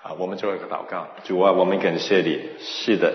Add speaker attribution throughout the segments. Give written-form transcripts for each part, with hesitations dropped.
Speaker 1: 我们做一个祷告。主啊，我们感谢你，是的，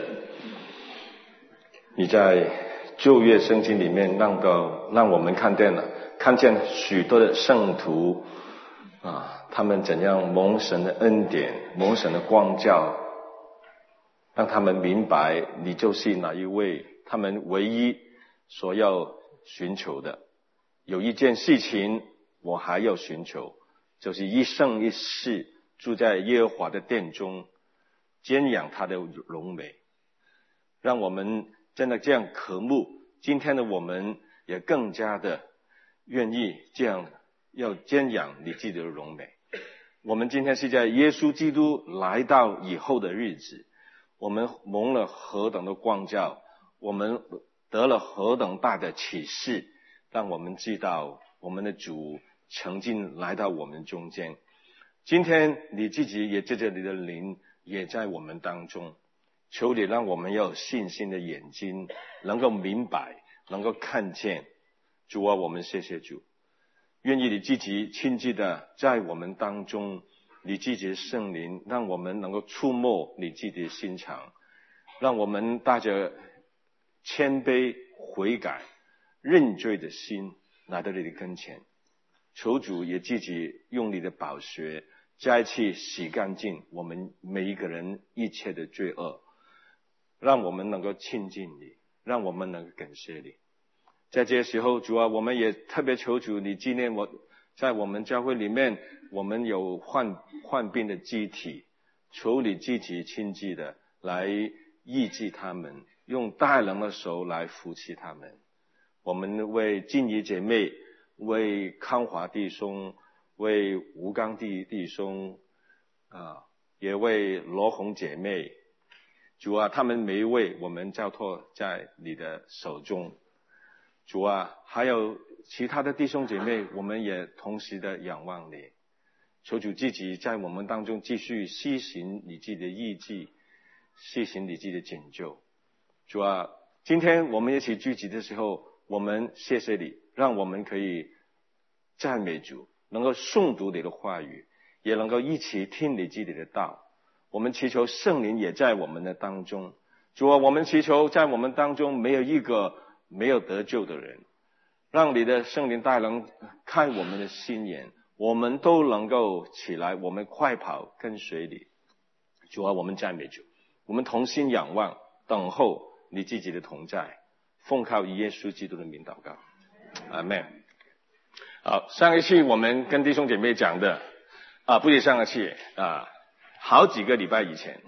Speaker 1: 你在旧约圣经里面让我们看见许多的圣徒他们怎样蒙神的恩典，蒙神的光照，让他们明白你就是哪一位，他们唯一所要寻求的。有一件事情我还要寻求，就是一生一世住在耶和华的殿中，瞻仰他的荣美。让我们真的这样渴慕，今天的我们也更加的愿意这样要瞻仰你自己的荣美。我们今天是在耶稣基督来到以后的日子，我们蒙了何等的光照，我们得了何等大的启示，让我们知道我们的主曾经来到我们中间。今天你自己也借着你的灵也在我们当中，求你让我们要有信心的眼睛，能够明白，能够看见。主啊，我们谢谢主，愿意你自己亲自的在我们当中，你自己的圣灵让我们能够触摸你自己的心肠，让我们带着谦卑悔改认罪的心来到你的跟前。求主也自己用你的宝血再次洗干净我们每一个人一切的罪恶，让我们能够亲近你，让我们能够感谢你。在这些时候，主啊，我们也特别求主你纪念在我们教会里面，我们有患病的肢体，求你自己亲自的来医治他们，用大能的手来扶持他们。我们为静怡姐妹，为康华弟兄，为吴刚弟兄也为罗红姐妹，主啊，他们每一位我们交托在你的手中。主啊，还有其他的弟兄姐妹，我们也同时的仰望你，求主自己在我们当中继续施行你自己的意志，施行你自己的拯救。主啊，今天我们一起聚集的时候，我们谢谢你，让我们可以赞美主，能够诵读你的话语，也能够一起听你自己的道。我们祈求圣灵也在我们的当中。主啊，我们祈求在我们当中没有一个没有得救的人，让你的圣灵大能看我们的心眼，我们都能够起来，我们快跑跟随你。主啊，我们赞美主，我们同心仰望，等候你自己的同在，奉靠耶稣基督的名祷告，阿们。好，上一次我们跟弟兄姐妹讲的不是上一次好几个礼拜以前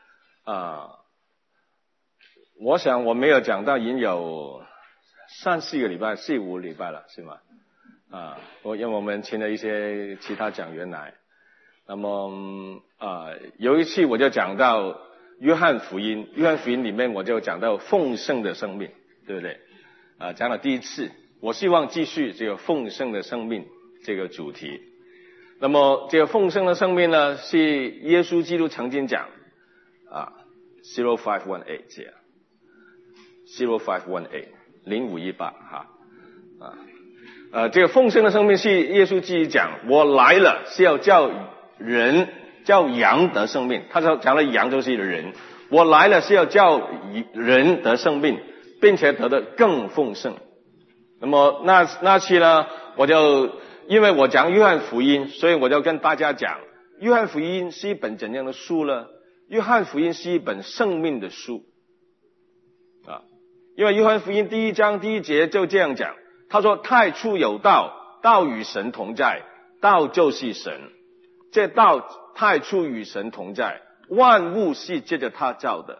Speaker 1: 我想我没有讲到已经有3-4个礼拜4-5礼拜了，是吗？因为我们请了一些其他讲员来，那么有一次我就讲到约翰福音里面我就讲到丰盛的生命，对不对？讲了第一次，我希望继续这个丰盛的生命这个主题。那么这个丰盛的生命呢，是耶稣基督曾经讲0518这样0518 0518这个丰盛的生命是耶稣自己讲，我来了是要叫羊得生命。他说讲了羊就是人，我来了是要叫人得生命，并且得的更丰盛。那么那期呢，因为我讲约翰福音，所以我就跟大家讲，约翰福音是一本怎样的书呢？约翰福音是一本生命的书因为约翰福音第1章第1节就这样讲，他说太初有道，道与神同在，道就是神，这道太初与神同在，万物是借着他造的，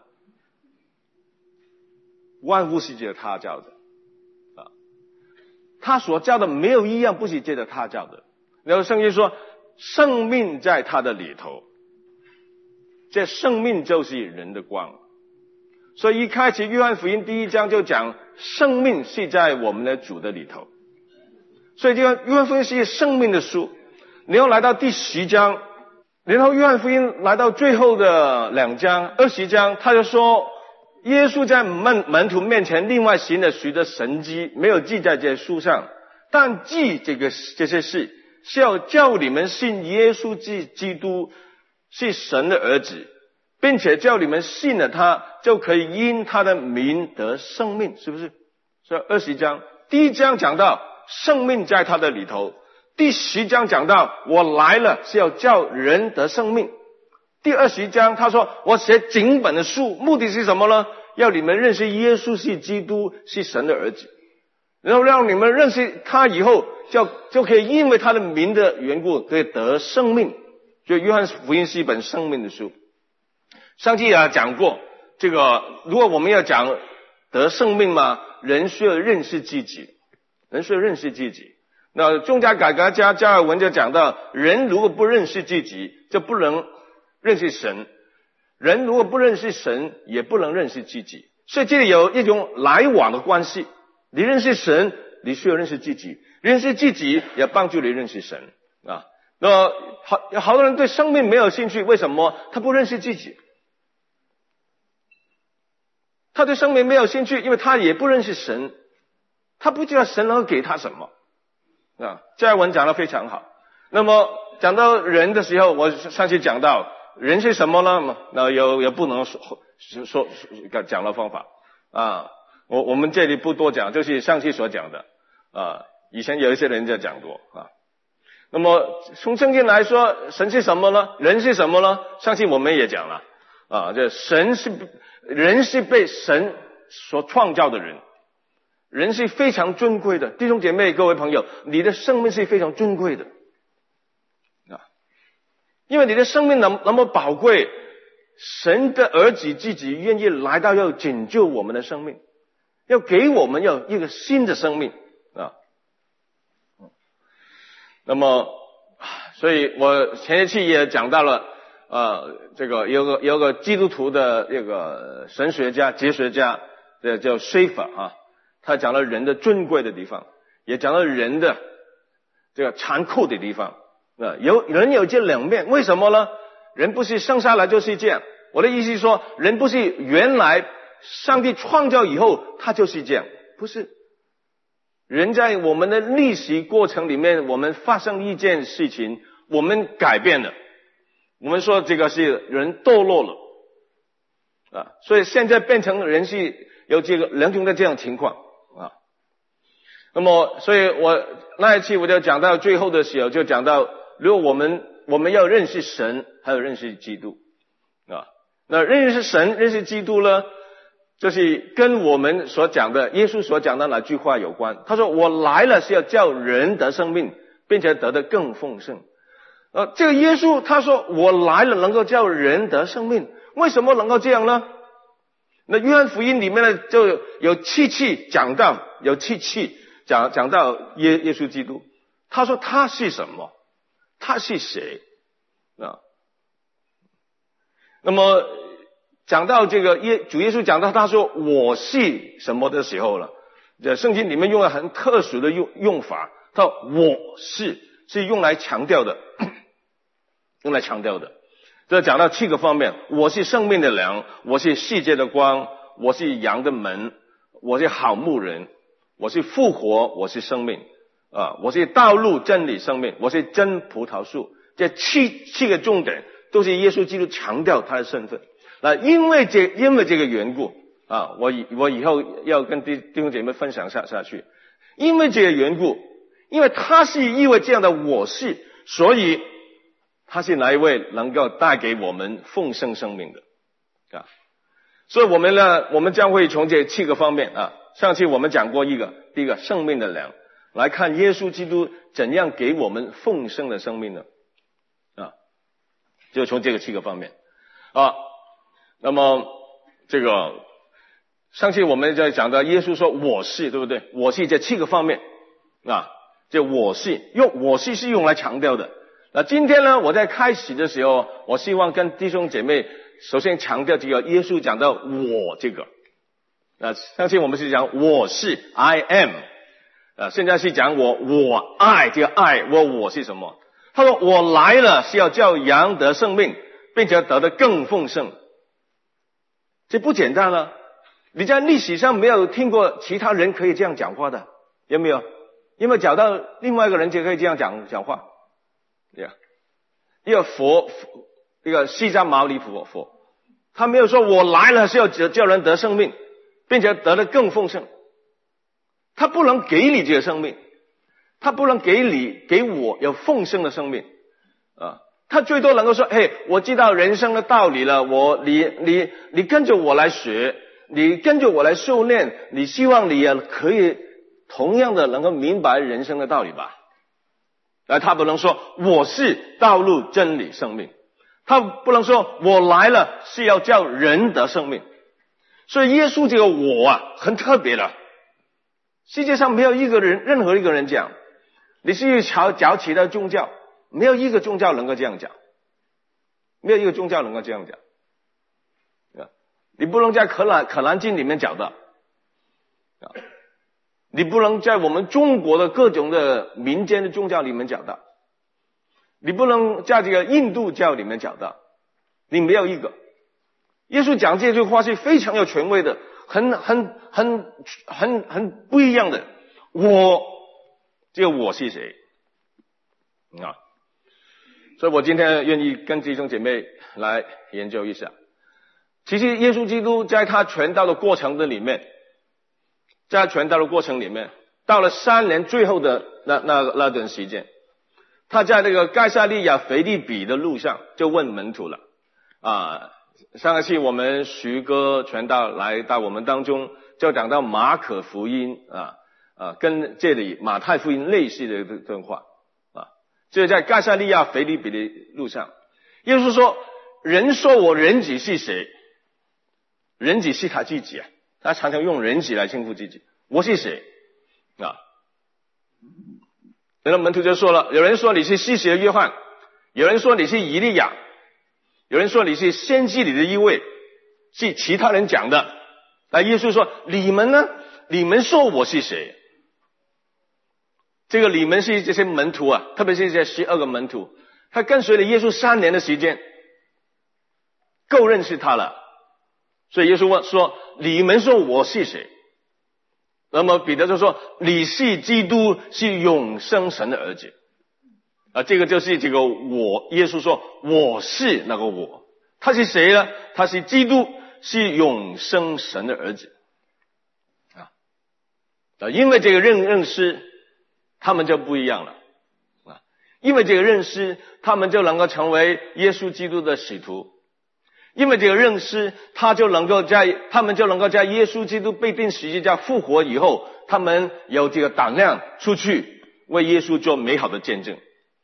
Speaker 1: 他所造的没有一样不是借着他造的。然后圣经说生命在他的里头，这生命就是人的光。所以一开始约翰福音第1章就讲生命是在我们的主的里头，所以约翰福音是一个生命的书。然后来到第10章，然后约翰福音来到最后的2章20章，他就说耶稣在门徒面前另外行了许多神迹，没有记在这书上，但记这些事是要叫你们信耶稣基督是神的儿子，并且叫你们信了他，就可以因他的名得生命，是不是？所以20章第1章讲到生命在他的里头，第10章讲到我来了是要叫人得生命，第20章他说我写整本的书，目的是什么呢？要你们认识耶稣是基督，是神的儿子，然后让你们认识他以后就可以因为他的名的缘故可以得生命。就约翰福音是一本生命的书。上期讲过，这个如果我们要讲得生命嘛，人需要认识自己，人需要认识自己。那宗教改革家加尔文就讲到，人如果不认识自己，就不能认识神，人如果不认识神，也不能认识自己。所以这里有一种来往的关系，你认识神，你需要认识自己，认识自己也帮助你认识神啊。那好多人对生命没有兴趣，为什么？他不认识自己。他对生命没有兴趣，因为他也不认识神，他不知道神能够给他什么啊。加尔文讲得非常好。那么讲到人的时候，我上次讲到人是什么呢？那有不能说讲的方法啊。我们这里不多讲，就是上次所讲的啊。以前有一些人就讲过啊。那么从圣经来说，神是什么呢？人是什么呢？上次我们也讲了啊，这人是被神所创造的人，人是非常尊贵的。弟兄姐妹各位朋友，你的生命是非常尊贵的啊，因为你的生命那么宝贵，神的儿子自己愿意来到要拯救我们的生命，要给我们要一个新的生命啊。那么所以我前一期也讲到了这个有个基督徒的这个神学家哲学家叫谢法啊，他讲了人的尊贵的地方，也讲了人的这个残酷的地方人有这两面，为什么呢？人不是生下来就是这样，我的意思是说，人不是原来上帝创造以后他就是这样，不是。人在我们的历史过程里面，我们发生一件事情，我们改变了，我们说这个是人堕落了啊，所以现在变成人是有这个两种的这样情况啊。那么所以我那一期我就讲到最后的时候，就讲到如果我们要认识神，还有认识基督啊。那认识神认识基督呢，就是跟我们所讲的耶稣所讲的哪句话有关。他说我来了是要叫人得生命，并且得的更丰盛。这个耶稣他说我来了能够叫人得生命，为什么能够这样呢？那约翰福音里面呢就有七次讲到讲到耶稣基督，他说他是什么，他是谁啊？那么讲到这个主耶稣讲到他说我是什么的时候了，这圣经里面用了很特殊的用法，他说我是用来强调的这讲到7个方面，我是生命的粮，我是世界的光，我是羊的门，我是好牧人，我是复活，我是生命我是道路真理生命，我是真葡萄树。这七个重点都是耶稣基督强调他的身份。因为这个缘故我以后要跟弟兄姐妹分享下去。因为这个缘故，因为他是因为这样的我是，所以他是哪一位能够带给我们丰盛生命的所以我们将会从这7个方面上期我们讲过第一个生命的粮，来看耶稣基督怎样给我们丰盛的生命呢就从这个7个方面那么这个上期我们在讲到耶稣说我是，对不对？我是这7个方面这我是是用来强调的。那今天呢，我在开始的时候，我希望跟弟兄姐妹首先强调这个耶稣讲到我这个上期我们是讲我是 I am现在是讲我爱，这个爱我是什么？他说我来了是要叫羊得生命，并且得的更丰盛。这不简单了，你在历史上没有听过其他人可以这样讲话的，有没有？有没有找到另外一个人就可以这样讲话？因为
Speaker 2: 一个释迦牟尼佛，他没有说我来了是要叫人得生命，并且得得更丰盛。他不能给你这个生命，他不能给我有丰盛的生命啊。他最多能够说，嘿，我知道人生的道理了，你跟着我来学，你跟着我来修炼，你希望你也可以同样的能够明白人生的道理吧。而他不能说我是道路真理生命，他不能说我来了是要叫人得生命。所以耶稣这个我啊很特别的，世界上没有任何一个人讲。你去找其他宗教，没有一个宗教能够这样讲，没有一个宗教能够这样讲。你不能在可兰经里面找到，你不能在我们中国的各种的民间的宗教里面找到，你不能在这个印度教里面找到，你没有一个。耶稣讲这句话是非常有权威的，很不一样的。这个我是谁啊？所以我今天愿意跟弟兄姐妹来研究一下。其实耶稣基督在他传道的过程里面，到了3年最后的那段时间，他在那个该撒利亚腓立比的路上就问门徒了啊。上一期我们徐哥传道来到我们当中，就讲到马可福音跟这里马太福音类似的一段话啊，就是在该撒利亚腓立比的路上，耶稣说：“人说我人子是谁？人子是他自己啊，他常常用人子来称呼自己。我是谁啊？”然后门徒就说了，有人说你是施洗的约翰，有人说你是以利亚，有人说你是先知里的一位，是其他人讲的。那耶稣说：“你们呢？你们说我是谁？”这个你们是这些门徒啊，特别是这12个门徒，他跟随了耶稣3年的时间，够认识他了。所以耶稣说：“你们说我是谁？”那么彼得就说：“你是基督，是永生神的儿子。”这个就是这个我。耶稣说：“我是那个我。”他是谁呢？他是基督，是永生神的儿子因为这个认识，他们就不一样了因为这个认识，他们就能够成为耶稣基督的使徒。因为这个认识，他们就能够在耶稣基督被钉十字架复活以后，他们有这个胆量出去为耶稣做美好的见证。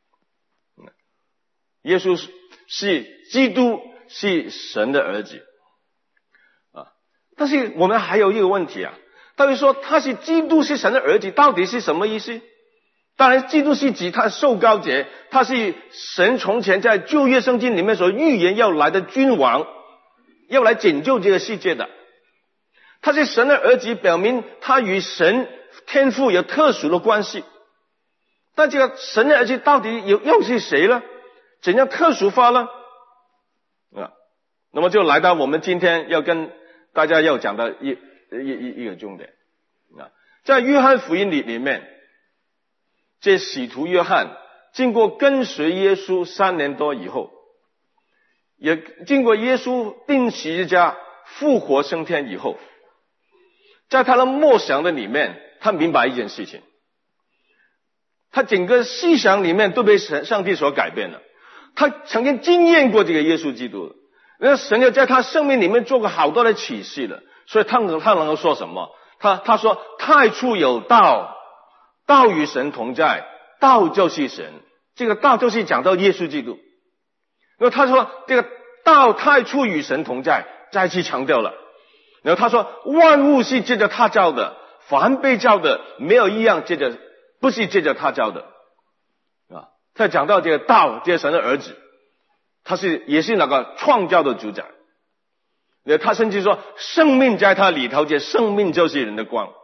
Speaker 2: 耶稣是基督，是神的儿子但是我们还有一个问题到底说他是基督，是神的儿子，到底是什么意思？当然基督是指他受膏者，他是神从前在旧约圣经里面所预言要来的君王，要来拯救这个世界的。他是神的儿子，表明他与神天父有特殊的关系。但这个神的儿子到底又是谁呢？怎样特殊化呢那么就来到我们今天要跟大家要讲的一个重点在约翰福音里面，这使徒约翰经过跟随耶稣3年多以后，也经过耶稣钉十字架复活升天以后，在他的默想的里面，他明白一件事情，他整个思想里面都被上帝所改变了。他曾经经验过这个耶稣基督，那神就在他生命里面做过好多的启示了，所以他能够说什么？他说太初有道，道与神同在，道就是神。这个道就是讲到耶稣基督。然后他说这个道太初与神同在，再次强调了。然后他说万物是借着他造的，凡被造的没有一样不是借着他造的他讲到这个道，这个神的儿子，他也是那个创造的主宰。他甚至说生命在他里头，这生命就是人的光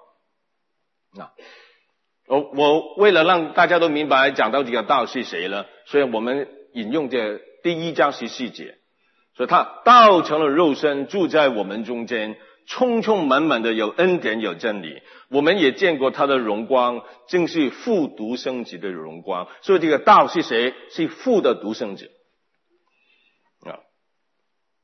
Speaker 2: 我为了让大家都明白讲到这个道是谁了，所以我们引用这第1章14节，所以他道成了肉身，住在我们中间，充充满满的有恩典有真理，我们也见过他的荣光，正是父独生子的荣光。所以这个道是谁？是父的独生子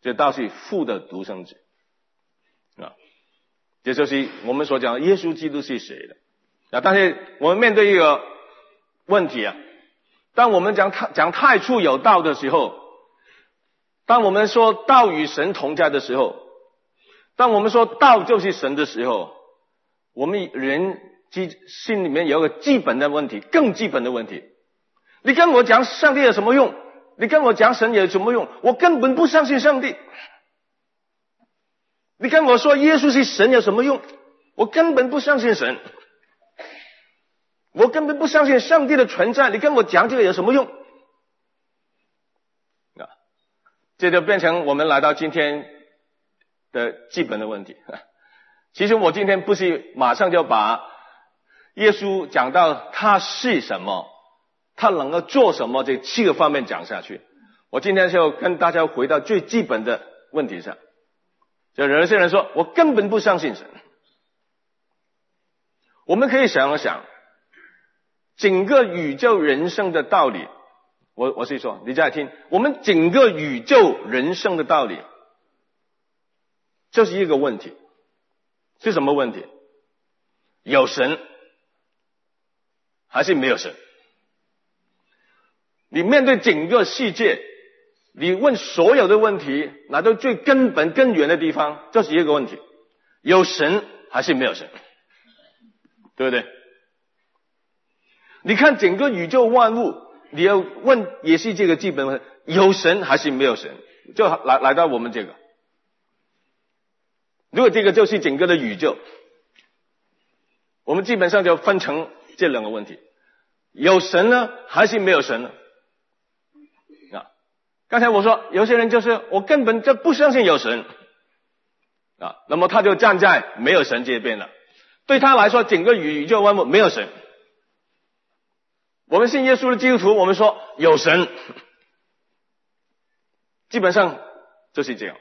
Speaker 2: 这道是父的独生子啊，这就是我们所讲的耶稣基督是谁的啊。但是我们面对一个问题啊，当我们讲太初有道的时候，当我们说道与神同在的时候，当我们说道就是神的时候，我们人心里面有一个基本的问题，更基本的问题。你跟我讲上帝有什么用？你跟我讲神有什么用？我根本不相信上帝。你跟我说耶稣是神有什么用？我根本不相信神。我根本不相信上帝的存在，你跟我讲这个有什么用？啊，这就变成我们来到今天的基本的问题。其实我今天不是马上就把耶稣讲到他是什么，他能够做什么这7个方面讲下去。我今天就跟大家回到最基本的问题上，就有些人说我根本不相信神。我们可以想一想整个宇宙人生的道理，我是说你再听，我们整个宇宙人生的道理就是一个问题，是什么问题？有神还是没有神？你面对整个世界，你问所有的问题，来到最根本根源的地方，就是一个问题：有神还是没有神？对不对？你看整个宇宙万物，你要问也是这个基本问题：有神还是没有神？就来到我们这个，如果这个就是整个的宇宙，我们基本上就分成这2个问题：有神呢，还是没有神呢？啊，刚才我说有些人就是我根本就不相信有神啊，那么他就站在没有神这边了。对他来说，整个宇宙万物没有神。我们信耶稣的基督徒，我们说有神，基本上就是这样。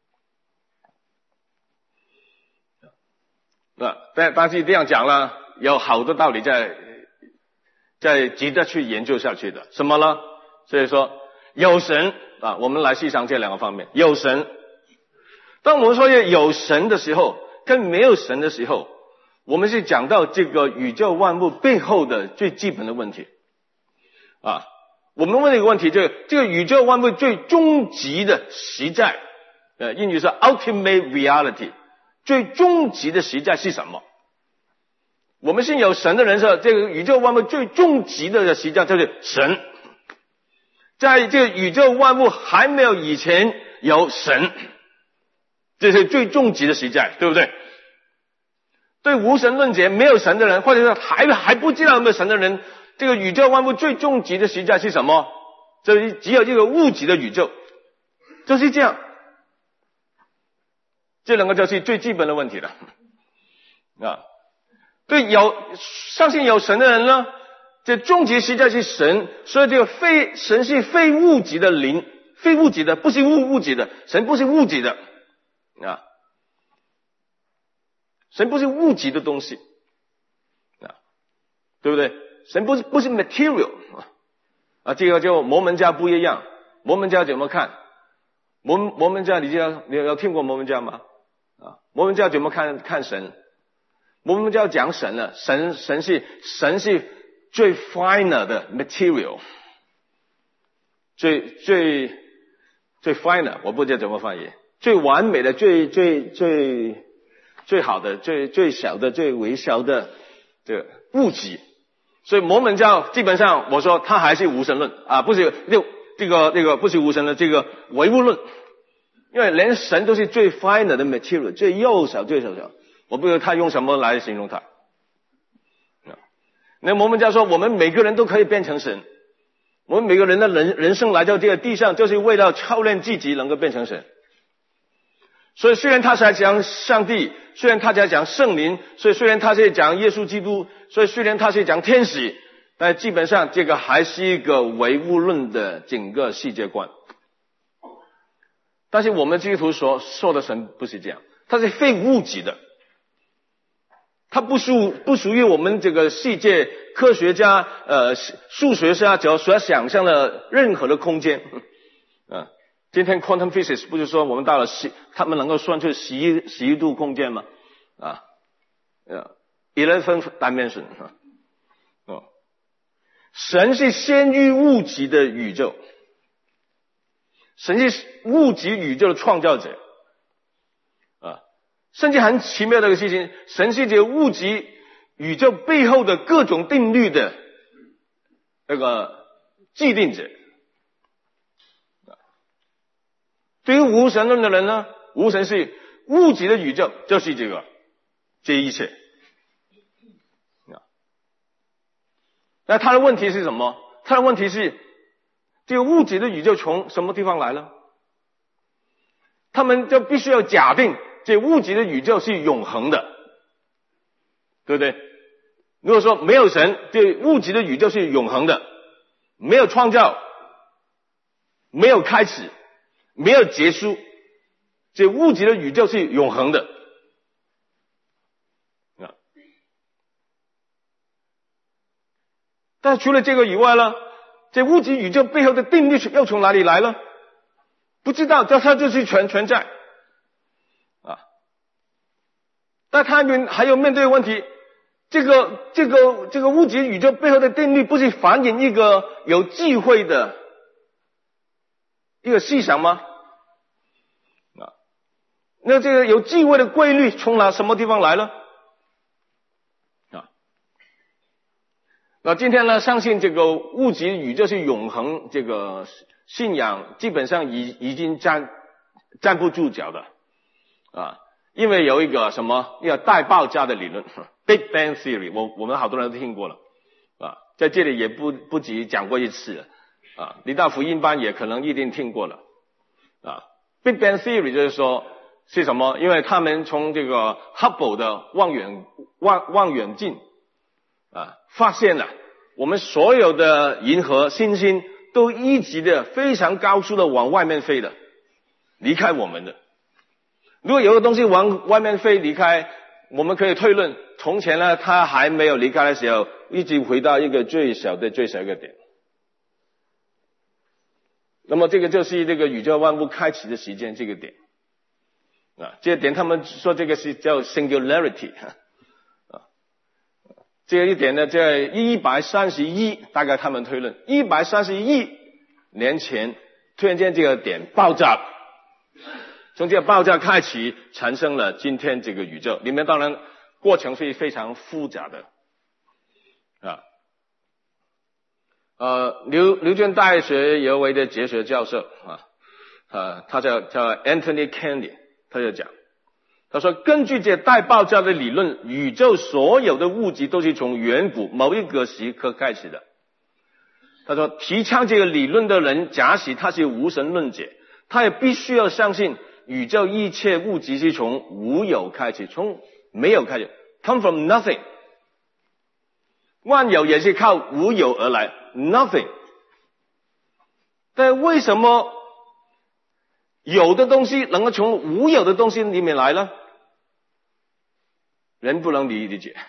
Speaker 2: 但是这样讲了，有好多道理在值得去研究下去的。什么呢？所以说有神啊，我们来细想这2个方面。有神，当我们说有神的时候，跟没有神的时候，我们是讲到这个宇宙万物背后的最基本的问题啊。我们问一个问题，这个宇宙万物最终极的实在，英语是 ultimate reality， 最终极的实在是什么？我们信有神的人说，这个宇宙万物最终极的实在就是神。在这个宇宙万物还没有以前有神，这是最终极的实在，对不对？对无神论者，没有神的人，或者是还不知道有没有神的人，这个宇宙万物最终极的实在是什么？这只有这个物质的宇宙，就是这样。这2个就是最基本的问题了啊。对相信有神的人呢，这终极实在是神，所以这个神是非物质的灵，非物质的，不是物质的，神不是物质的啊。神不是物质的东西啊，对不对？神不是 material 啊，这个就摩门教不一样。摩门教怎么看？摩门教你有听过摩门教吗？啊，摩门教怎么看神？摩门教讲神了，神是最 finer 的 material， 最 finer， 我不知道怎么翻译，最完美的，最好的，最小的，最微小的这个物质。所以摩门教基本上我说它还是无神论啊，不是这个不是无神论，这个唯物论。因为连神都是最 finer 的 material， 最幼小，我不知道他用什么来形容它。那摩门教说我们每个人都可以变成神，我们每个人的人生来到这个地上就是为了操练自己能够变成神。所以虽然他在讲上帝，虽然他在讲圣灵，所以虽然他在讲耶稣基督，所以虽然他是讲天使，但基本上这个还是一个唯物论的整个世界观。但是我们基督徒所说的神不是这样，它是非物质的，它不属于我们这个世界科学家数学家所想象的任何的空间今天 quantum physics 不是说我们到了他们能够算出11度空间吗？11 dimension 神是先于物质的宇宙，神是物质宇宙的创造者甚至很奇妙的一个事情，神是这个物质宇宙背后的各种定律的那个既定者。对于无神论的人呢，无神是物质的宇宙就是这一切。那他的问题是什么？他的问题是这个物质的宇宙从什么地方来了？他们就必须要假定这物质的宇宙是永恒的，对不对？如果说没有神，这物质的宇宙是永恒的，没有创造，没有开始，没有结束，这物质的宇宙是永恒的但除了这个以外呢，这物质宇宙背后的定律又从哪里来呢？不知道，它就是存在但他们还有面对问题，这个物质宇宙背后的定律不是反映一个有智慧的一个思想吗？那这个有智慧的规律从什么地方来呢？那今天呢，相信这个物质宇宙是永恒，这个信仰基本上已经站不住脚的因为有一个一个大爆炸的理论 Big Bang Theory， 我们好多人都听过了在这里也不止讲过一次你到福音班也可能一定听过了Big Bang Theory 就是说是什么？因为他们从这个 Hubble 的望远镜发现了我们所有的银河星星都一直的非常高速的往外面飞的，离开我们的。如果有个东西往外面飞离开，我们可以推论从前呢它还没有离开的时候一直回到一个最小一个点。那么这个就是这个宇宙万物开启的时间，这个点这个点他们说这个是叫 singularity这一点呢在131大概他们推论131年前突然间这个点爆炸，从这个爆炸开启产生了今天这个宇宙，里面当然过程是非常复杂的牛津大学有位的哲学教授他叫 Anthony Kennedy， 他就讲，他说根据这大爆炸的理论，宇宙所有的物质都是从远古某一个时刻开始的。他说提倡这个理论的人，假使他是无神论者，他也必须要相信宇宙一切物质是从无有开始，从没有开始 come from nothing， 万有也是靠无有而来 nothing。 但为什么有的东西能够从无有的东西里面来呢？人不能理解，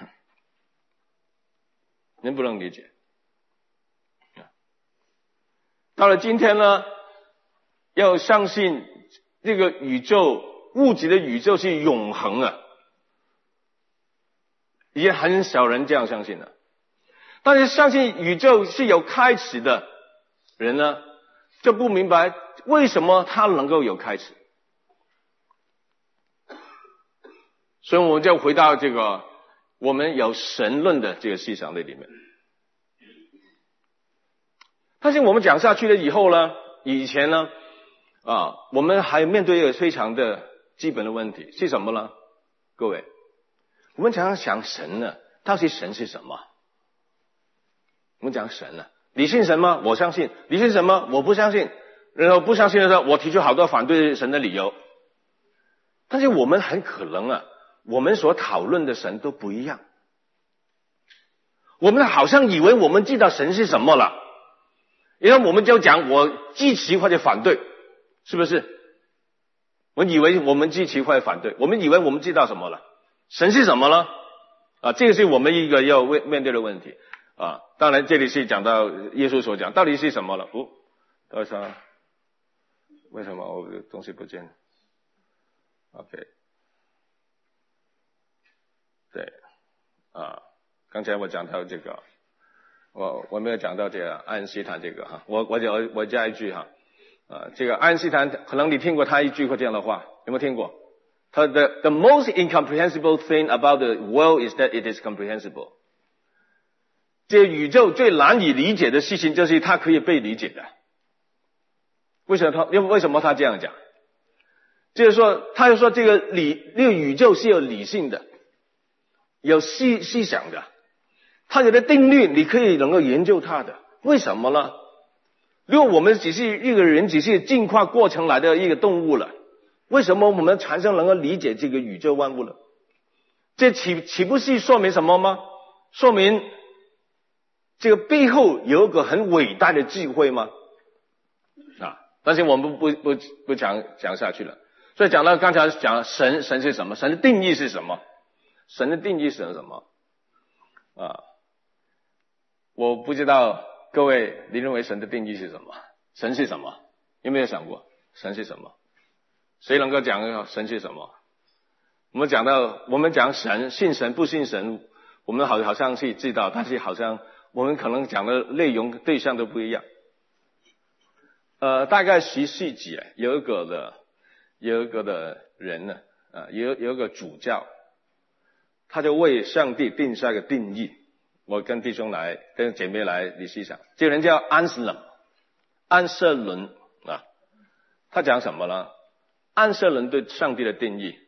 Speaker 2: 人不能理解。到了今天呢，要相信这个宇宙物质的宇宙是永恒也很少人这样相信了。但是相信宇宙是有开始的人呢，就不明白为什么它能够有开始。所以我们就回到这个我们有神论的这个思想里面。但是我们讲下去了以后呢，以前呢我们还面对一个非常的基本的问题是什么呢？各位，我们常常想神呢，到底神是什么？我们讲神你信神吗？我相信。你信什么？我不相信。然后不相信的时候，我提出好多反对神的理由。但是我们很可能我们所讨论的神都不一样。我们好像以为我们知道神是什么了，然后我们就讲我支持或者反对，是不是？我以为我们支持或者反对，我们以为我们知道什么了。神是什么呢？这个是我们一个要面对的问题当然这里是讲到耶稣所讲到底是什么了。 为什么我的东西不见了 ？OK， 对，刚才我讲到这个，我没有讲到这个爱因斯坦这个哈，我加一句哈，这个爱因斯坦可能你听过他一句过这样的话，有没有听过？他的 The most incomprehensible thing about the world is that it is comprehensible。这宇宙最难以理解的事情就是它可以被理解的。为什么他这样讲？就是说，他就说这个宇宙是有理性的，有思想的，它有的定律你可以能够研究它的。为什么呢？如果我们只是一个人，只是进化过程来的一个动物了，为什么我们产生能够理解这个宇宙万物呢？这岂不是说明什么吗？说明这个背后有一个很伟大的智慧吗？但是我们不讲下去了。所以讲到刚才讲神是什么？神的定义是什么？神的定义是什么？我不知道各位你认为神的定义是什么？神是什么？有没有想过神是什么？谁能够讲神是什么？我们讲神，信神不信神，我们好像是知道，但是好像我们可能讲的内容对象都不一样。大概10世纪有一个的人呢，有一个主教，他就为上帝定下一个定义。我跟弟兄跟姐妹来理思想，这个人叫安瑟伦他讲什么呢？安瑟伦对上帝的定义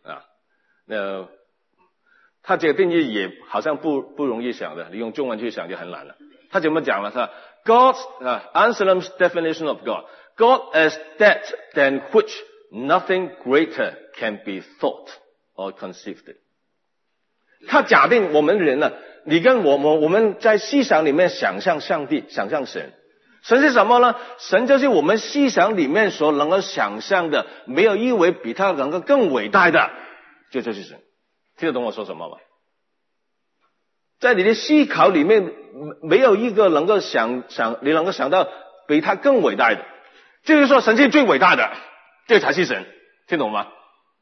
Speaker 2: 他这个定义也好像不容易想的，你用中文去想就很难了。他怎么讲呢？他 Anselm's definition of God as that than which nothing greater can be thought or conceived。他假定我们人呢，你跟我们在思想里面想象上帝，想象神。神是什么呢？神就是我们思想里面所能够想象的，没有一位比他能够更伟大的，就是神。听得懂我说什么吗？在你的思考里面，没有一个能够你能够想到比他更伟大的，就是说神是最伟大的，这才是神，听懂吗？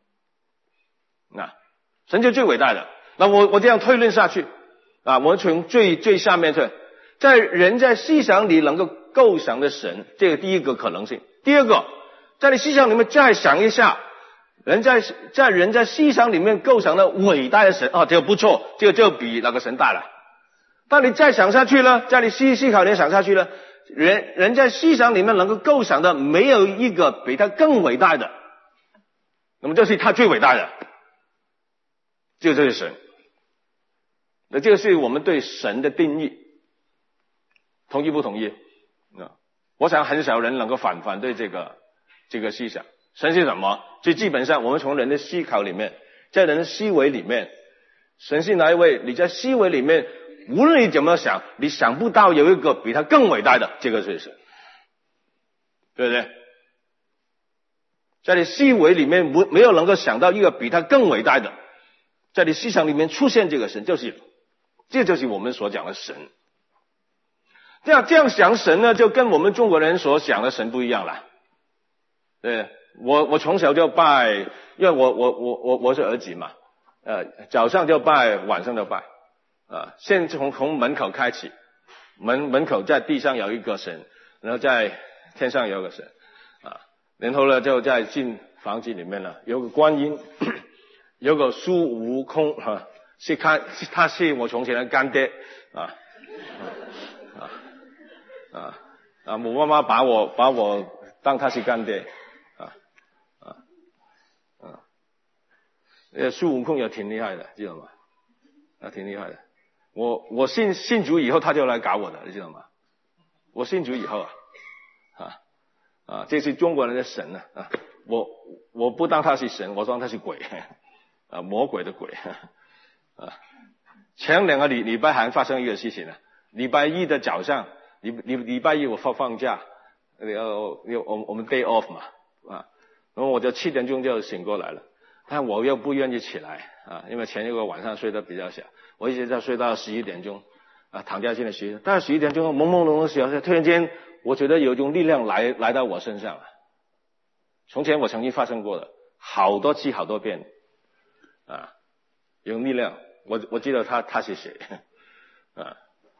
Speaker 2: 神是最伟大的。那我这样推论下去我们从最下面去，在人在思想里能够构想的神，这个第一个可能性。第二个，在你思想里面再想一下，人在思想里面构想的伟大的神这个不错，这个就比那个神大了。当你再想下去呢，在你思考里想下去呢，人在思想里面能够构想的没有一个比他更伟大的，那么这是他最伟大的，就是神。那这个是我们对神的定义，同意不同意？我想很少人能够反对这个思想。神是什么？就基本上我们从人的思考里面，在人的思维里面，神是哪一位？你在思维里面无论你怎么想，你想不到有一个比他更伟大的，这个是神，对不对？在你思维里面没有能够想到一个比他更伟大的，在你思想里面出现这个神，这就是我们所讲的神。这样想神呢，就跟我们中国人所想的神不一样了。对，我从小就拜，因为我是儿子嘛，早上就拜，晚上就拜，先从门口开始，门口在地上有一个神，然后在天上有一个神，然后呢就在进房子里面呢有个观音，有个孙悟空他是我从前的干爹我妈妈把我当他是干爹孙悟空也挺厉害的，知道吗？挺厉害的。我信主以后他就来搞我的，你知道吗？我信主以后这是中国人的神我不当他是神，我当他是鬼魔鬼的鬼前2个礼拜还发生一个事情礼拜一的早上，礼拜一我放假，我们 day off 嘛然后我就7点钟就醒过来了，但我又不愿意起来因为前一个晚上睡得比较小，我一直在睡到11点钟躺下去的时候，但是11点钟朦朦胧胧的时候，突然间我觉得有一种力量来到我身上了从前我曾经发生过的，好多次好多遍啊，有力量。我记得他是谁啊。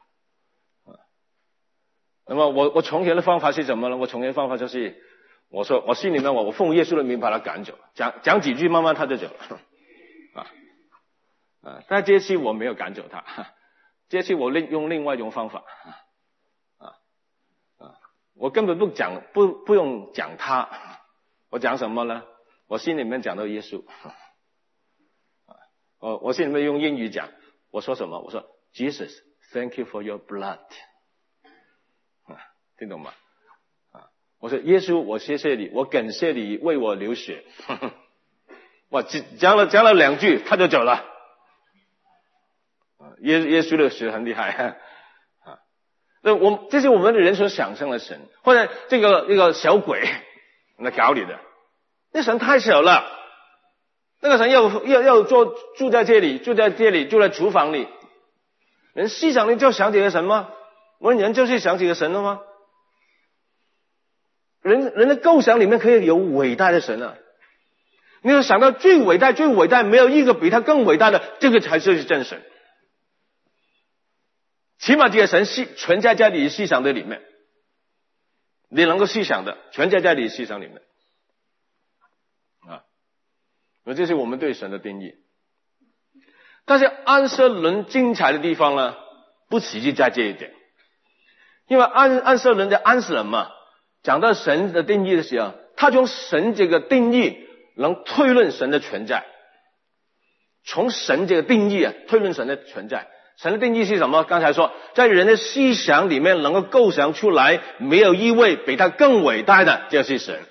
Speaker 2: 那么我从前的方法是什么呢？我从前的方法就是我说我心里面我奉耶稣的名把他赶走，讲几句慢慢他就走了但这次我没有赶走他，这次我用另外一种方法我根本不用讲他，我讲什么呢？我心里面讲到耶稣我心里面用英语讲，我说什么？我说 Jesus thank you for your blood 听懂吗？我说耶稣我谢谢你，我感谢你为我流血哇，讲了2句他就走了耶稣的血很厉害这是我们的人所想象的神，或者这个小鬼来搞你的，那神太小了，那个神要住在这里，住在厨房里，人细想你就想起个神吗？我们人就是想起个神了吗？人的构想里面可以有伟大的神你要想到最伟大没有一个比他更伟大的，这个才是真神。起码这个神存在在你思想的里面，你能够思想的存在在你思想里面这是我们对神的定义。但是安瑟伦精彩的地方呢，不只是在这一点，因为安瑟伦的安息人嘛，讲到神的定义的时候，他从神这个定义能推论神的存在，从神这个定义推论神的存在。神的定义是什么？刚才说在人的思想里面能够构想出来，没有一位比他更伟大的，就是神。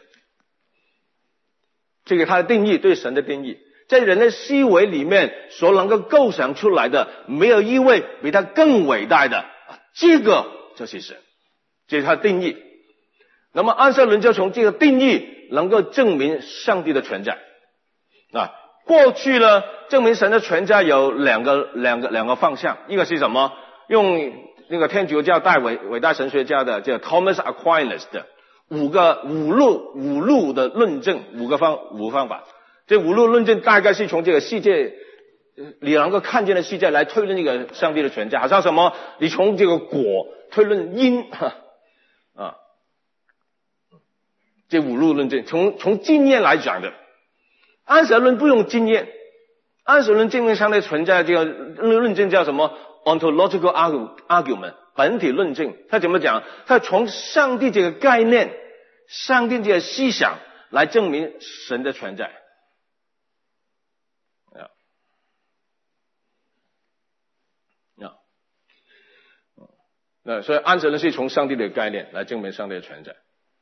Speaker 2: 这个他的定义，对神的定义，在人的思维里面所能够构想出来的，没有一位比他更伟大的，这个就是神，这是他的定义。那么安瑟伦就从这个定义能够证明上帝的存在过去呢，证明神的存在有两个方向，一个是什么？用那个天主教伟大神学家的叫 Thomas Aquinas 的五路的论证，五个方法。这五路论证大概是从这个世界你能够看见的世界来推论这个上帝的存在，好像什么？你从这个果推论因这五路论证从经验来讲的。安息论不用经验，安息论证明上帝存在这个论证叫什么 ontological argument 本体论证。他怎么讲？他从上帝这个概念，上帝这个思想来证明神的存在所以安息论是从上帝的概念来证明上帝的存在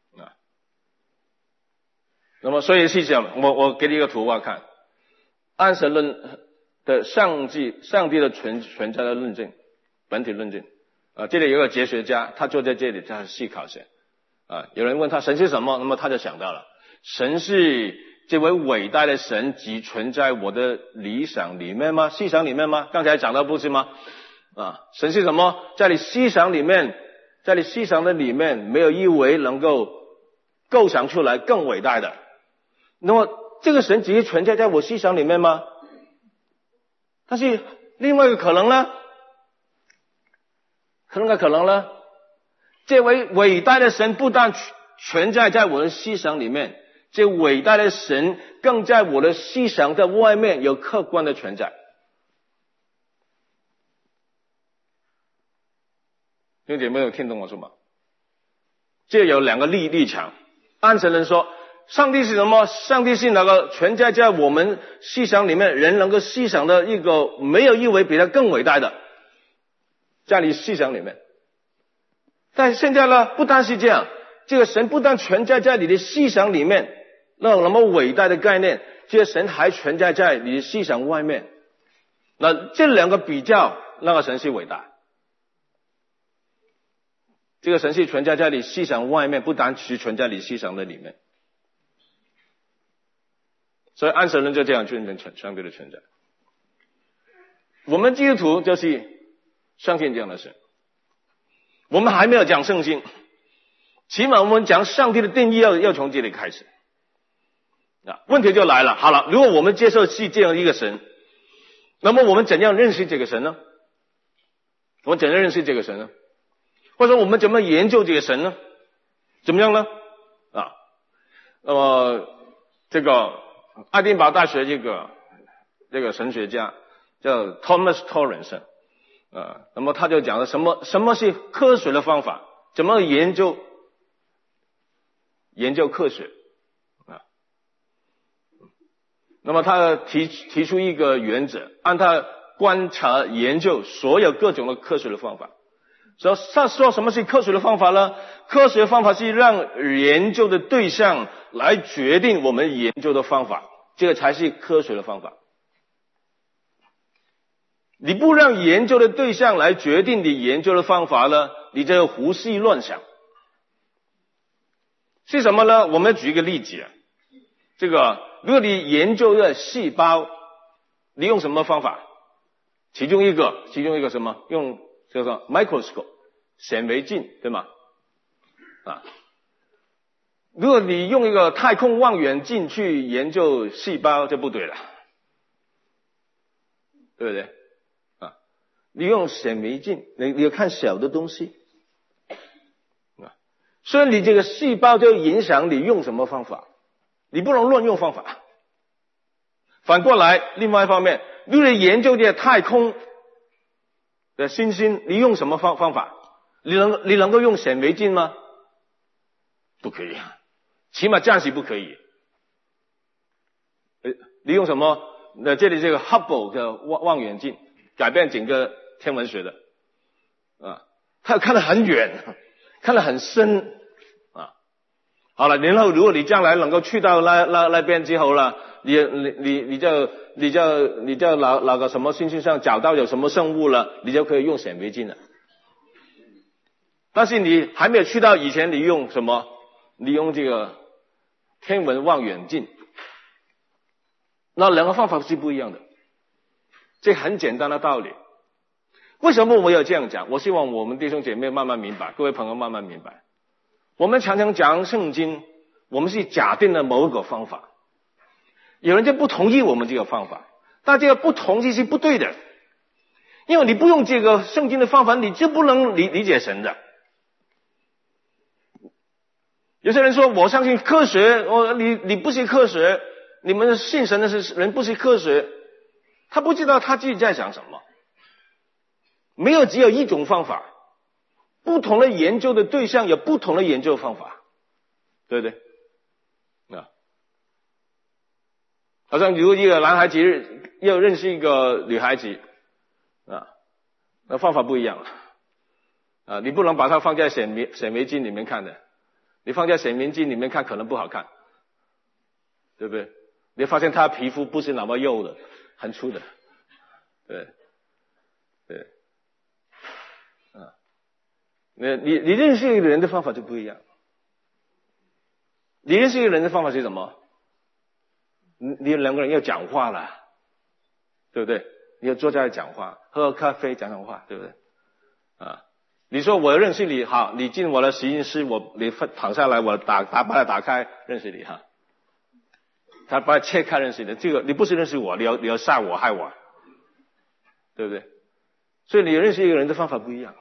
Speaker 2: 那么所以是这样，我给你一个图画看，安息论的上帝的存在的论证，本体论证这里有个哲学家，他坐在这里，他思考神有人问他神是什么，那么他就想到了，神是这位伟大的神只存在我的理想里面吗？思想里面吗？刚才讲到不是吗？神是什么？在你思想里面，在你思想的里面，没有一位能够构想出来更伟大的。那么这个神只是存在在我思想里面吗？但是另外一个可能呢？可能呢？这位伟大的神不但存在在我的思想里面，这伟大的神更在我的思想的外面有客观的存在。弟兄姐妹有听懂我说吗？这有两个立场。安息人说上帝是什么？上帝是那个存在在我们思想里面人能够思想的一个没有一位比他更伟大的，在你思想里面。但现在呢，不单是这样，这个神不但存在在你的思想里面，那么伟大的概念，这个神还存在在你的思想外面。那这两个比较，那个神是伟大。这个神是存在在你思想外面，不单是存在你思想的里面。所以安息人就这样认定上帝的存在。我们基督徒就是相信这样的神。我们还没有讲圣经，起码我们讲上帝的定义要从这里开始。 问题就来了，好了，如果我们接受是这样一个神，那么我们怎样认识这个神呢？我们怎样认识这个神呢？或者说我们怎么研究这个神呢？怎么样呢？那么这个爱丁堡大学这个神学家叫 Thomas Torrance 那么他就讲了什么是科学的方法，怎么研究科学那么他提出一个原则，按他观察研究所有各种的科学的方法。所以他说什么是科学的方法呢？科学方法是让研究的对象来决定我们研究的方法，这个才是科学的方法。你不让研究的对象来决定你研究的方法呢，你就胡思乱想。是什么呢？我们举一个例子这个如果你研究的细胞，你用什么方法？其中一个什么？用这个 microscope 显微镜，对吗？如果你用一个太空望远镜去研究细胞就不对了，对不对？你用显微镜，你要看小的东西所以你这个细胞就影响你用什么方法，你不能乱用方法。反过来，另外一方面，如果你研究这些太空的星星，你用什么方法？你能够用显微镜吗？不可以起码暂时不可以。你用什么？这里这个 Hubble 的望远镜改变整个天文学的它看得很远，看得很深好了，然后如果你将来能够去到那边之后了，你就哪个什么星星上找到有什么生物了，你就可以用显微镜了。但是你还没有去到以前，你用什么？你用这个天文望远镜，那两个方法是不一样的。这很简单的道理。为什么我要这样讲？我希望我们弟兄姐妹慢慢明白，各位朋友慢慢明白。我们常常讲圣经，我们是假定了某一个方法，有人就不同意我们这个方法，但这个不同意是不对的，因为你不用这个圣经的方法，你就不能理解神的。有些人说我相信科学，你不是科学，你们信神的人不是科学，他不知道他自己在想什么。没有只有一种方法，不同的研究的对象有不同的研究方法，对不对？好像如果一个男孩子要认识一个女孩子那方法不一样你不能把它放在显微镜里面看的，你放在显微镜里面看可能不好看，对不对？你发现她皮肤不是那么幼的，很粗的，对。你认识一个人的方法就不一样。你认识一个人的方法是什么？你两个人要讲话了，对不对？你要坐在讲话，喝咖啡讲话，对不对？你说我认识你，好，你进我的实验室，你躺下来，我把它打开，认识你他把它切开认识你，这个你不是认识我，你要杀我害我，对不对？所以你认识一个人的方法不一样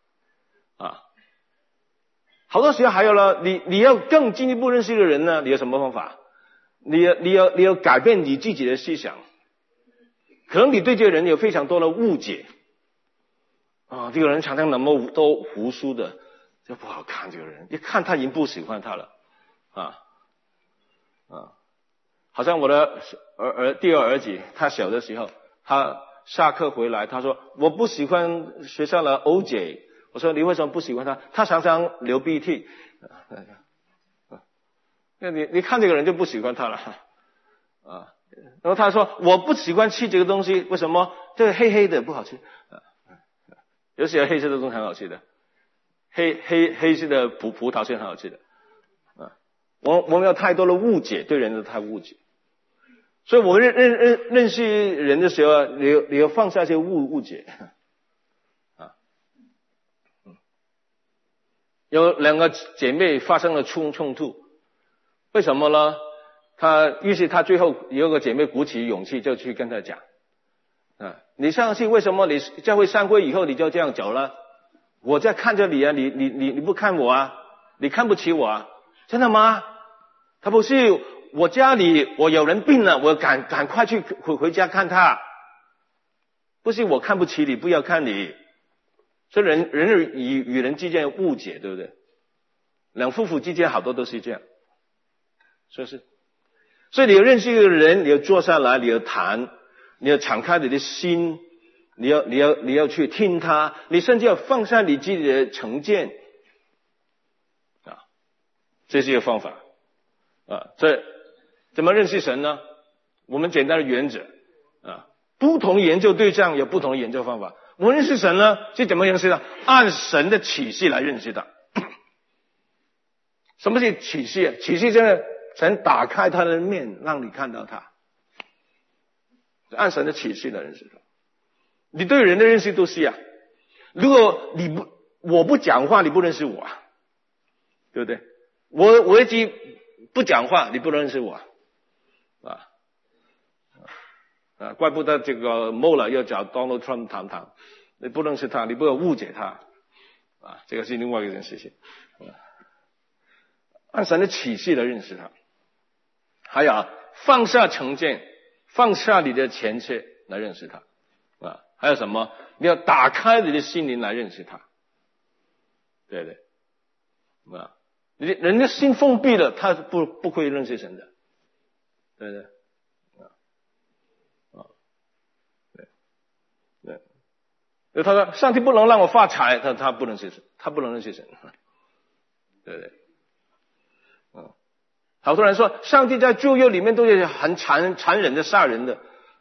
Speaker 2: 好多时候还有了，你要更进一步认识一个人呢，你有什么方法？你要改变你自己的思想。可能你对这个人有非常多的误解这个人常常那么多胡须的，就不好看，这个人一看他已经不喜欢他了好像我的第二儿子，他小的时候，他下课回来，他说我不喜欢学校的欧姐。我说你为什么不喜欢他？他常常流鼻涕你看这个人就不喜欢他了然后他说我不喜欢吃这个东西，为什么？这个黑黑的不好吃有些黑色的东西很好吃的，黑色的葡萄是很好吃的我们有太多的误解，对人的太误解，所以我们认识人的时候你要放下一些误解有两个姐妹发生了冲突，为什么呢？ 于是他最后有个姐妹鼓起勇气就去跟他讲，你上次为什么你教会散会以后你就这样走了？我在看着你啊，你不看我啊，你看不起我啊？真的吗？他不是，我家里我有人病了，我赶快去回家看他。不是我看不起你，不要看你。所以人与人之间有误解，对不对？两夫妇之间好多都是这样，是不是？所以你要认识一个人，你要坐下来，你要谈，你要敞开你的心，你要去听他，你甚至要放下你自己的成见啊，这是一个方法啊。这怎么认识神呢？我们简单的原则啊，不同研究对象有不同的研究方法。我们认识神呢，是怎么认识的？按神的启示来认识的。什么是启示啊？启示就是神打开他的面，让你看到他。按神的启示来认识他。你对人的认识都是啊。如果我不讲话，你不认识我啊，对不对？我一直不讲话，你不认识我啊，怪不得这个 Mueller 要找 Donald Trump 谈，你不认识他，你不要误解他啊，这个是另外一件事情。按神的启示来认识他。还有放下成见，放下你的前切来认识他啊。还有什么？你要打开你的心灵来认识他，对不对？啊，人的心封闭了，他不会认识神的，对不对？对，他说上帝不能让我发财，他不能认识神，他不能认识神，对不对？好多人说上帝在旧约里面都是很残忍的杀人的，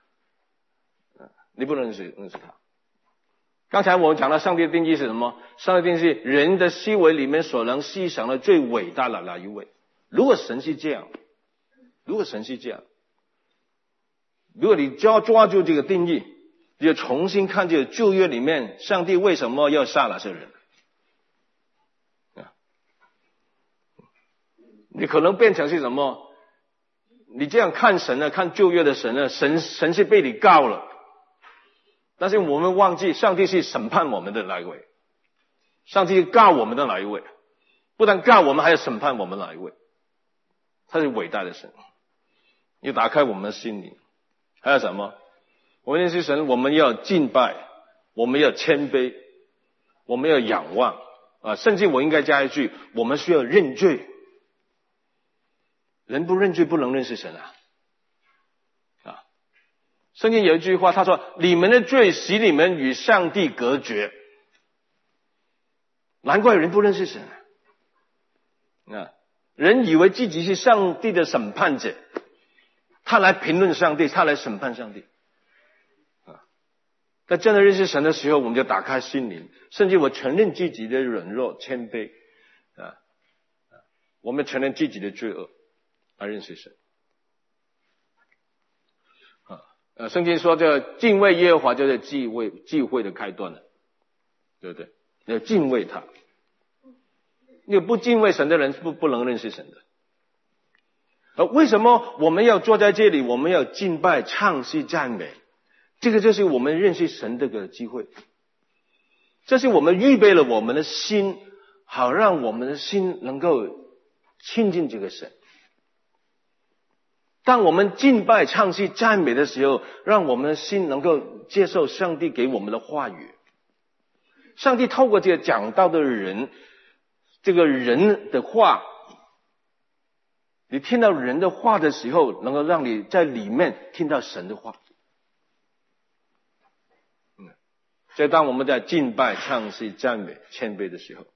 Speaker 2: 你不能认识他。刚才我讲到上帝的定义是什么？上帝的定义是人的思维里面所能思想的最伟大的那一位。如果神是这样，如果你抓住这个定义，你就重新看这个旧约里面上帝为什么要杀那些人，你可能变成是什么？你这样看神呢，看旧约的神呢，神是被你告了，但是我们忘记上帝是审判我们的那一位，上帝告我们的那一位，不但告我们，还要审判我们那一位，他是伟大的神。你打开我们的心灵。还有什么？我们认识神，我们要敬拜，我们要谦卑，我们要仰望啊，甚至我应该加一句，我们需要认罪。人不认罪不能认识神啊！圣经有一句话，他说：“你们的罪使你们与上帝隔绝。”难怪人不认识神啊！人以为自己是上帝的审判者，他来评论上帝，他来审判上帝啊！在真的认识神的时候，我们就打开心灵，甚至我承认自己的软弱、谦卑啊！我们承认自己的罪恶。来认识神啊！圣经说这敬畏耶和华就是忌讳的开端了，对不对？你要敬畏他，你不敬畏神的人不能认识神的。而为什么我们要坐在这里？我们要敬拜、唱诗、赞美，这个就是我们认识神这个机会。这是我们预备了我们的心，好让我们的心能够亲近这个神。当我们敬拜、唱诗、赞美的时候，让我们的心能够接受上帝给我们的话语。上帝透过这个讲道的人，这个人的话，你听到人的话的时候，能够让你在里面听到神的话。所以当我们在敬拜、唱诗、赞美、谦卑的时候，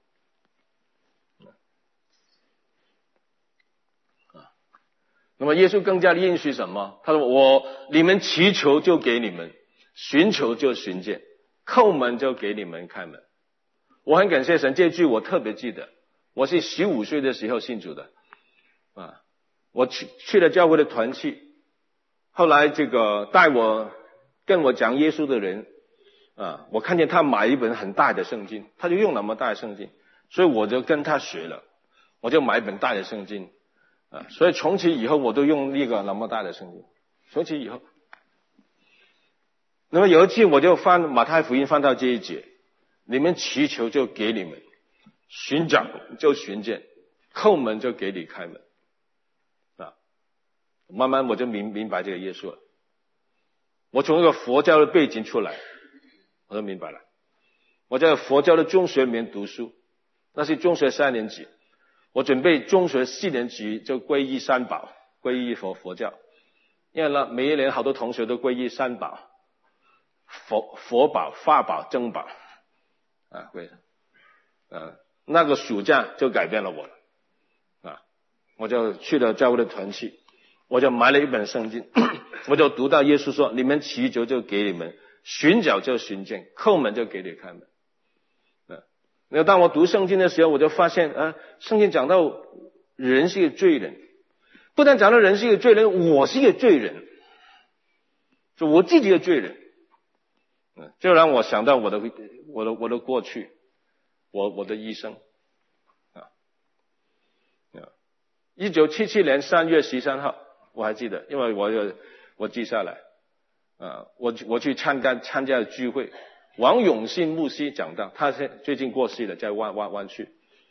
Speaker 2: 那么耶稣更加的应许什么？他说：“你们祈求就给你们，寻求就寻见，叩门就给你们开门。”我很感谢神，这句我特别记得。我是15岁的时候信主的啊，我去了教会的团契，后来这个跟我讲耶稣的人啊，我看见他买一本很大的圣经，他就用那么大的圣经，所以我就跟他学了，我就买一本大的圣经。 所以从此以后我都用一个那么大的圣经，从此以后。那么有一次我就翻马太福音翻到这一节，你们祈求就给你们，寻找就寻见，叩门就给你开门。慢慢我就明白这个耶稣了。我从一个佛教的背景出来，我就明白了。我在佛教的中学里面读书，那是中学3年级，我准备中学4年级就皈依三宝，皈依佛教。因为呢，每一年好多同学都皈依三宝，佛宝、法宝、僧宝那个暑假就改变了我了我就去了教会的团契，我就买了一本圣经我就读到耶稣说，你们祈求就给你们，寻找就寻见，叩门就给你开门。那当我读圣经的时候，我就发现圣经讲到人是一个罪人，不但讲到人是一个罪人，我是一个罪人，是我自己的罪人。就让我想到我的过去，我的一生。1977年3月13号，我还记得，因为我记下来。我去参加聚会，王永信牧师讲道，他最近过世了，在湾区。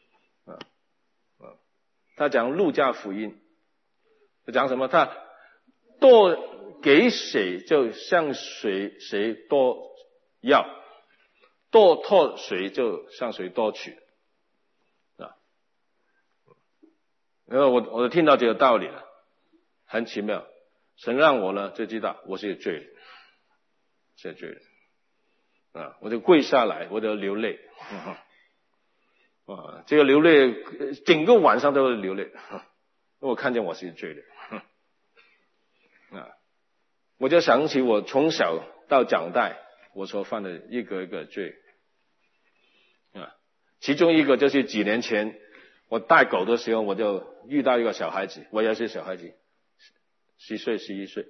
Speaker 2: 他讲路加福音，他讲什么？他多给谁就向谁多要，多托谁就向谁多取。然后我听到这个道理了，很奇妙。神让我呢就知道我是个罪人，是个罪人我就跪下来，我就流泪这个流泪整个晚上都是流泪因为我看见我是个罪人我就想起我从小到长大我所犯的一个罪其中一个就是几年前我带狗的时候，我就遇到一个小孩子，我也是小孩子，10岁11岁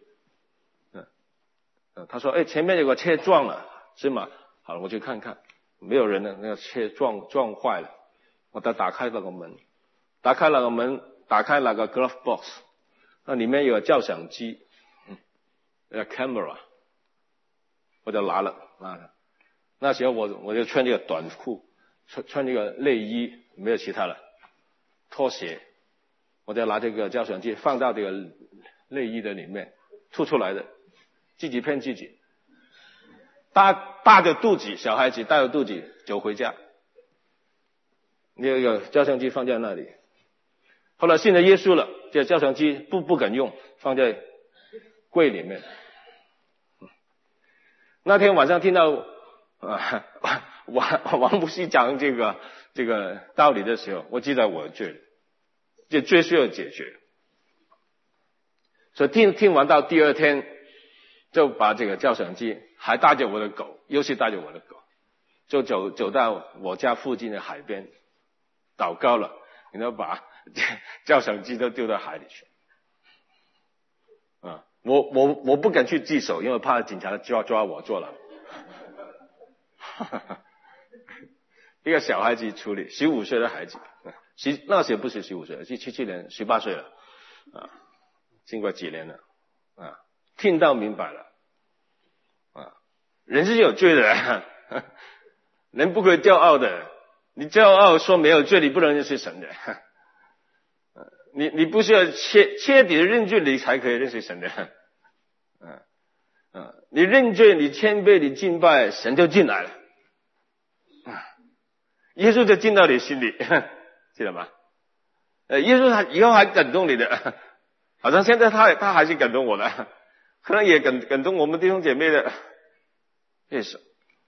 Speaker 2: 他说前面有个车撞了是吗？好了，我去看看，没有人了，那个车撞坏了。我打开那个门，打开那个 glove box， 那里面有个照相机那个 camera， 我就拿了。那时候我就穿这个短裤，穿这个内衣，没有其他了，拖鞋，我就拿这个照相机放到这个内衣的里面，吐出来的，自己骗自己，大着肚子，小孩子大着肚子走回家，那个照相机放在那里。后来信了耶稣了，这个照相机不敢用，放在柜里面。那天晚上听到王牧师讲这个道理的时候，我记得我的罪了，这罪需要解决。所以听完到第二天，就把这个照相机还带着我的狗，又是带着我的狗，就走到我家附近的海边，祷告了，然后把照相机都丢到海里去。我不敢去自首，因为怕警察抓我坐牢。一个小孩子处理，15岁的孩子，那时不是15岁，是77年18岁了经过几年了听到明白了人是有罪的人不可以骄傲的，你骄傲说没有罪，你不能认识神的你不需要彻底的认罪，你才可以认识神的你认罪，你谦卑，你敬拜，神就进来了耶稣就进到你心里记得吗？耶稣他以后还感动你的，好像现在他还是感动我的，可能也感动我们弟兄姐妹的。这是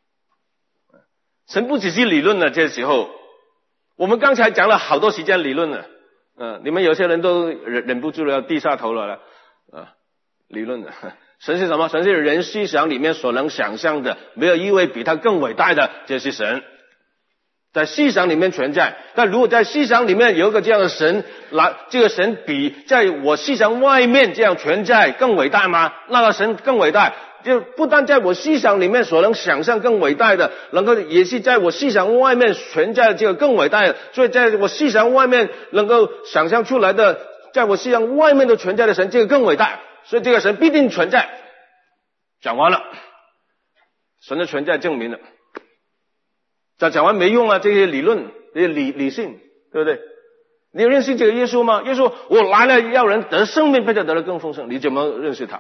Speaker 2: 神不只是理论了，这时候我们刚才讲了好多时间理论了你们有些人都忍不住了要低下头了理论了。神是什么？神是人思想里面所能想象的，没有一位比他更伟大的，这是神在思想里面存在。但如果在思想里面有一个这样的神，这个神比在我思想外面这样存在更伟大吗？那个神更伟大，就不但在我思想里面所能想象更伟大的，能够也是在我思想外面存在的这个更伟大的。所以在我思想外面能够想象出来的在我信仰外面的存在的神，这个更伟大，所以这个神必定存在。讲完了，神的存在证明了。再讲完没用啊，这些理论，这些理性，对不对？你有认识这个耶稣吗？耶稣，我来了要人得生命，并且得了更丰盛。你怎么认识他？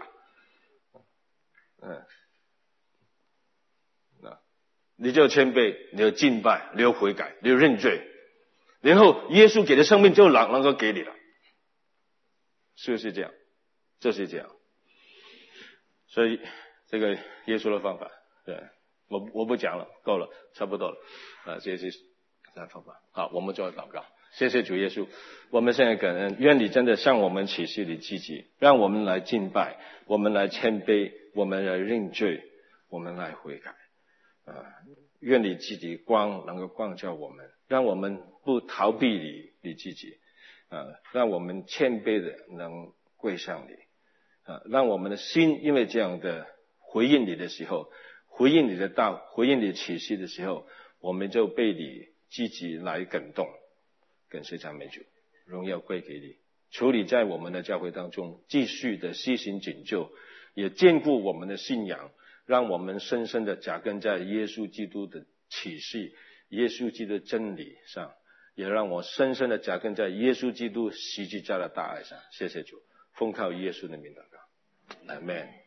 Speaker 2: 你就谦卑，你就敬拜，你就悔改，你就认罪，然后耶稣给的生命就能够给你了，是不是这样？就是这样。所以这个耶稣的方法，对，我不讲了，够了，差不多了这是方法。好，我们做祷告。谢谢主耶稣，我们现在感恩，愿你真的向我们启示你自己，让我们来敬拜，我们来谦卑，我们来认罪，我们来悔改。愿你自己光能够光照我们，让我们不逃避你自己，让我们谦卑的能跪向你，让我们的心因为这样的回应你的时候，回应你的道，回应你的启示的时候，我们就被你自己来感动。感谢赞美主，荣耀归给你，求你在我们的教会当中继续的施行拯救，也坚固我们的信仰，让我们深深的扎根在耶稣基督的启示，耶稣基督的真理上，也让我深深的扎根在耶稣基督十字架的大爱上。谢谢主，奉靠耶稣的名祷告，阿们。